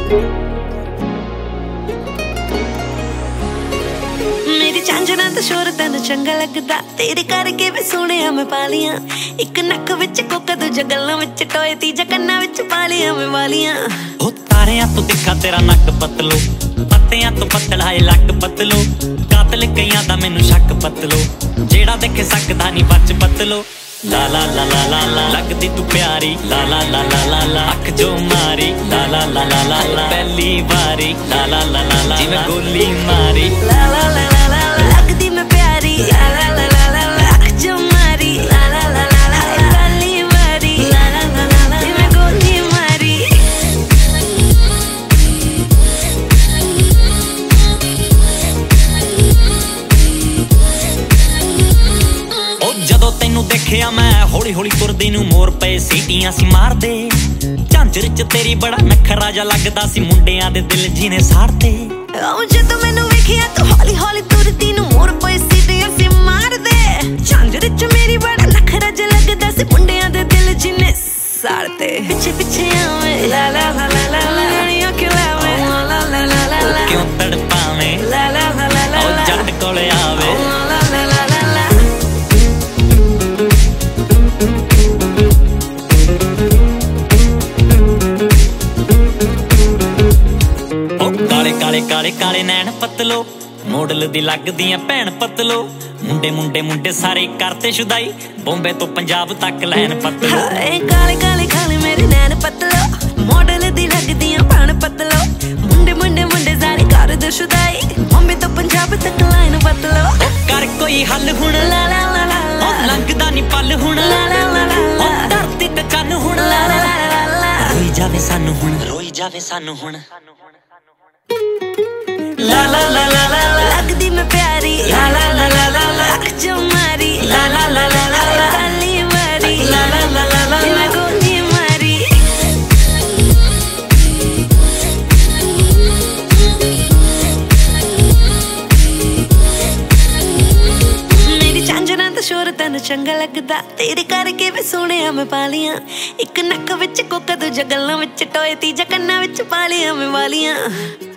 मेरी झांझना तो शोर तेन चंगा लगदा, तेरे करके वे सोहणिया मैं पालियां। इक नक विच कोका दूजा गल्लां विच टोए, तीजा कन्ना विच पालियां मैं वालियां। ओ तारियां तो दिखा तेरा नक पतलो, पत्तियां तो पतला है लक पतलो। कातल कईयां दा मैनू शक पतलो, जेड़ा देखे सकदा नी बच पतलो। ला ला ला ला ला ला लगदी तू प्यारी, ला ला ला ला ला ला अख जो मारी, ला ला ला ला ला ला पहली बारी, ला ला ला ला ला जिवें गोली मारी। ला ला ला ला ला लगदी मैं प्यारी, ला ला ला ला ला अख जो मारी, ला ला ला ला ला पहली बारी, ला ला ला ला ला जिवें गोली मारी। ਜਦੋਂ ਤੈਨੂੰ ਦੇਖਿਆ ਮੈਂ ਹੌਲੀ ਹੌਲੀ ਤੁਰਦੀ ਨੂੰ ਮੋਰ ਪਏ ਸੀਟੀਆਂ ਸੀ ਮਾਰਦੇ। ਝਾਂਜਰ ਚ ਤੇਰੀ ਬੜਾ ਨਖਰਾ ਜਾ ਲੱਗਦਾ ਸੀ, ਮੁੰਡਿਆਂ ਦੇ ਦਿਲ ਜਿਹਨੇ ਸਾੜਦੇ। ਉਹ ਜਦੋਂ ਮੈਨੂੰ ਵੇਖਿਆ ਤੂੰ ਹੌਲੀ ਹੌਲੀ ਤੁਰਦੀ ਨੂੰ ਮੋਰ ਪਏ ਸੀਟੀਆਂ ਸੀ ਮਾਰਦੇ। ਝਾਂਜਰ ਚ ਮੇਰੀ ਬੜਾ ਨਖਰਾ ਜਾ ਲੱਗਦਾ ਸੀ, ਮੁੰਡਿਆਂ ਦੇ ਦਿਲ ਜਿਹਨੇ ਸਾੜਦੇ। ਪਿੱਛੇ ਪਿੱਛੇ ਆਵੇਂ ਲਾ ਲਾ ਲਾ ਲਾ ਲਾ ਲਾ ਕਿਉਂ ਆਵੇਂ ਲਾ ਲਾ ਲਾ ਲਾ ਲਾ ਕਿਉਂ ਤੜਪਾਵੇਂ ਲਾ ਲਾ ਲਾ ਲਾ ਲਾ ਉਹ ਜੱਟ ਕੋਲੇ ਆਵੇ ਲਾ ਲਾ ਲਾ ਲਾ ਲਾ। ਕਾਲੇ ਕਾਲੇ ਕਾਲੇ ਕਾਲੇ ਨੈਣ ਪਤਲੋ, ਮੋਡਲ ਦੀ ਲੱਗਦੀਆਂ ਭੈਣ ਪਤਲੋ। ਮੁੰਡੇ ਮੁੰਡੇ ਮੁੰਡੇ ਸਾਰੇ ਕਰਤੇ ਸ਼ੁਦਾਈ, ਬੰਬੇ ਤੋਂ ਪੰਜਾਬ ਤੱਕ ਲੈਣ ਪਤਲੋ। ਕਾਲੇ ਕਾਲੇ ਕਾਲੇ ਮੇਰੇ ਨੈਣ ਪਤਲੋ, ਮੋਡਲ ਦੀ ਲੱਗਦੀਆਂ ਭੈਣ ਪਤਲੋ। ਮੁੰਡੇ ਮੁੰਡੇ ਮੁੰਡੇ ਸਾਰੇ ਕਰਦੇ ਸ਼ੁਦਾਈ, ਬੰਬੇ ਤੋਂ ਪੰਜਾਬ ਤੱਕ ਲੈਣ ਪਤਲੋ। ਕਰ ਕੋਈ ਹੱਲ ਹੁਣ ਲਾ ਲਾ ਲਾ ਲਾ ਲੰਘਦਾ ਨੀ ਪਲ ਹੁਣ ਲਾ ਲਾ ਲਾ ਲਾ ਧਰਤੀ ਤੇ ਚੰਨ ਹੁਣ ਲਾ ਲਾ ਲਾ ਲਾ ਰੋਈ ਜਾਵੇ ਸਾਨੂੰ ਹੁਣ, ਰੋਈ ਜਾਵੇ ਸਾਨੂੰ ਹੁਣ। ਲਾ ਲਾ ਲਾ ਲਾ ਲਾ ਲੱਗਦੀ ਮੈਂ ਪਿਆਰੀ, ਲਾ ਲਾ ਲਾ ਲਾ ਲਾ ਅੱਖ ਜੋ ਮਾਰੀ, ਲਾ ਲਾ ਲਾ ਲਾ ਲਾ ਪਹਿਲੀ ਵਾਰੀ, ਲਾ ਲਾ ਲਾ ਲਾ ਲਾ ਜਿਵੇਂ ਗੋਲੀ ਮਾਰੀ। ਮੇਰੀ ਝਾਂਝਰਾਂ ਦਾ ਸ਼ੋਰ ਤੈਨੂੰ ਚੰਗਾ ਲੱਗਦਾ, ਤੇਰੇ ਕਰਕੇ ਵੇ ਸੋਹਣਿਆ ਮੈਂ ਪਾਲੀਆਂ। ਇੱਕ ਨੱਕ ਵਿੱਚ ਕੋਕਾ ਦੂਜਾ ਗੱਲਾਂ ਵਿੱਚ ਟੋਏ, ਤੀਜਾ ਕੰਨਾਂ ਵਿੱਚ ਪਾਲੀਆਂ ਮੈਂ ਵਾਲੀਆਂ।